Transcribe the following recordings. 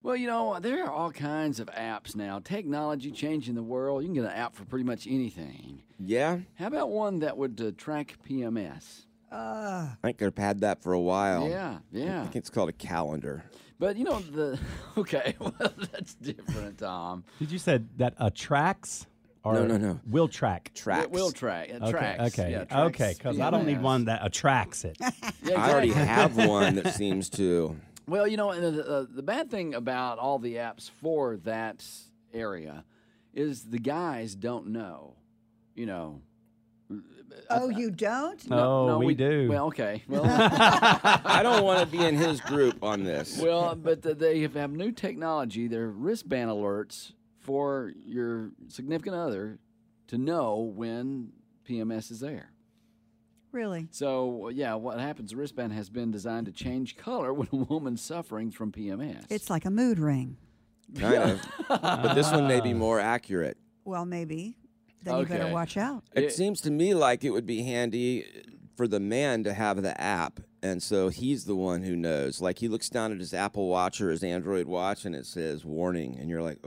Well, there are all kinds of apps now. Technology changing the world. You can get an app for pretty much anything. Yeah? How about one that would track PMS? I think I've had that for a while. Yeah. I think it's called a calendar. But, okay, well, that's different, Tom. Did you say that attracts? Or No. Will track. Tracks. Will track. It Okay, tracks. okay, Yeah, tracks okay. Because I don't need PMS. one that attracts it. Yeah, I already exactly. have one that seems to. Well, the bad thing about all the apps for that area is the guys don't know. Oh, you don't? Oh, we do. Well, okay. Well, I don't want to be in his group on this. but they have new technology. They're wristband alerts for your significant other to know when PMS is there. Really? So, what happens, the wristband has been designed to change color when a woman's suffering from PMS. It's like a mood ring. Kind of. But this one may be more accurate. Well, maybe. Then you better Okay. watch out. It seems to me like it would be handy for the man to have the app, and so he's the one who knows. Like, he looks down at his Apple Watch or his Android Watch, and it says warning, and you're like,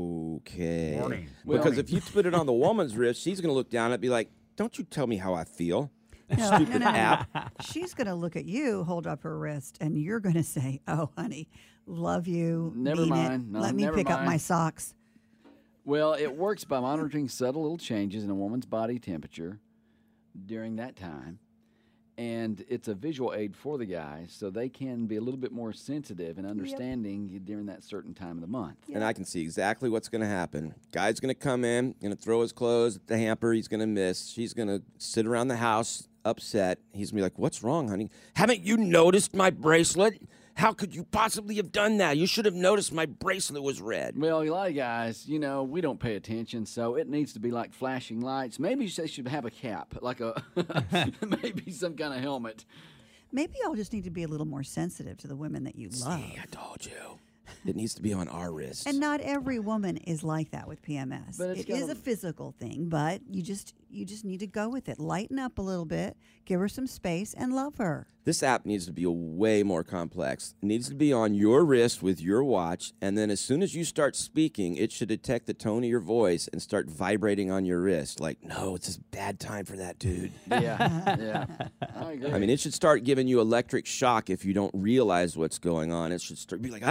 okay. Warning. Because if you put it on the woman's wrist, she's going to look down and be like, don't you tell me how I feel. Stupid app. She's going to look at you, hold up her wrist, and you're going to say, oh, honey, love you. Never mean mind. It. No, Let me never pick up mind. my socks. Well, it works by monitoring subtle little changes in a woman's body temperature during that time. And it's a visual aid for the guys, so they can be a little bit more sensitive and understanding during that certain time of the month. And I can see exactly what's going to happen. Guy's going to come in, going to throw his clothes at the hamper. He's going to miss. She's going to sit around the house upset. He's going to be like, what's wrong, honey? Haven't you noticed my bracelet? How could you possibly have done that? You should have noticed my bracelet was red. Well, a lot of guys, we don't pay attention, so it needs to be like flashing lights. Maybe they should have a cap, like maybe some kind of helmet. Maybe y'all just need to be a little more sensitive to the women that you love. See, I told you. It needs to be on our wrist. And not every woman is like that with PMS. But it's It is gotta- a physical thing, but you just need to go with it. Lighten up a little bit, give her some space, and love her. This app needs to be way more complex. It needs to be on your wrist with your watch, and then as soon as you start speaking, it should detect the tone of your voice and start vibrating on your wrist. Like, no, it's a bad time for that, dude. Yeah. I agree. I mean, it should start giving you electric shock if you don't realize what's going on. It should start be like,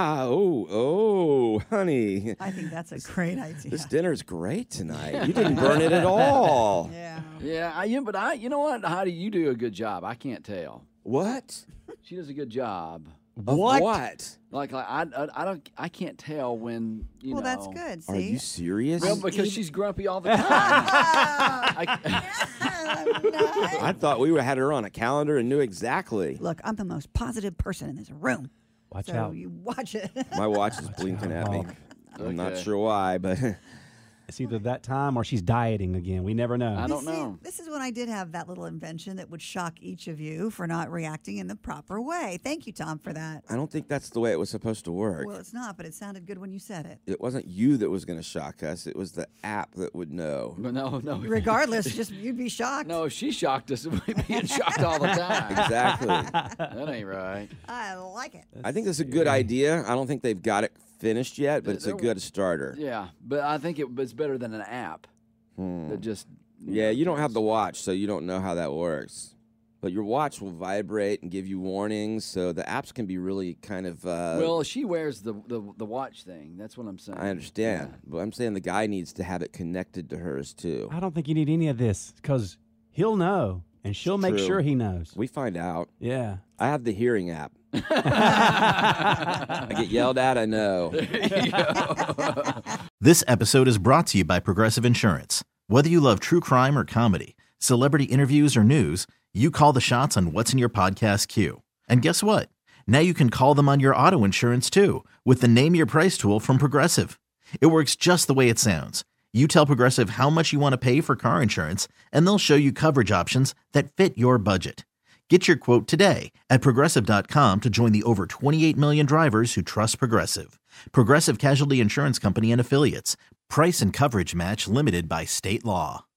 oh, honey, I think that's a great idea. this dinner's great tonight. You didn't burn it at all. Yeah. But you know what, Heidi, you do a good job. I can't tell. What? She does a good job. Of what? Like I can't tell when you Well, know. that's good. See? Are you serious? Well, because she's grumpy all the time. I thought we had her on a calendar and knew exactly. Look, I'm the most positive person in this room. Watch so out. you watch it. My watch is blinking at me. I'm not Okay. sure why, but It's either that time or she's dieting again. We never know. I don't See, know. This is when I did have that little invention that would shock each of you for not reacting in the proper way. Thank you, Tom, for that. I don't think that's the way it was supposed to work. Well, it's not, but it sounded good when you said it. It wasn't you that was going to shock us. It was the app that would know. But no. Regardless, just you'd be shocked. No, if she shocked us, we'd be shocked all the time. Exactly. That ain't right. I like it. I think that's a good idea. I don't think they've got it finished yet, but it's a good starter. Yeah, but I think it's better than an app that just. Yeah, you don't have the watch, so you don't know how that works. But your watch will vibrate and give you warnings, so the apps can be really kind of. Well, she wears the watch thing. That's what I'm saying. I understand, but I'm saying the guy needs to have it connected to hers too. I don't think you need any of this because he'll know and she'll make True. sure he knows. We find out. Yeah. I have the hearing app. I get yelled at, I know. This episode is brought to you by Progressive Insurance. Whether you love true crime or comedy, celebrity interviews or news, you call the shots on what's in your podcast queue. And guess what? Now you can call them on your auto insurance too with the Name Your Price tool from Progressive. It works just the way it sounds. You tell Progressive how much you want to pay for car insurance, and they'll show you coverage options that fit your budget. Get your quote today at Progressive.com to join the over 28 million drivers who trust Progressive. Progressive Casualty Insurance Company and Affiliates. Price and coverage match limited by state law.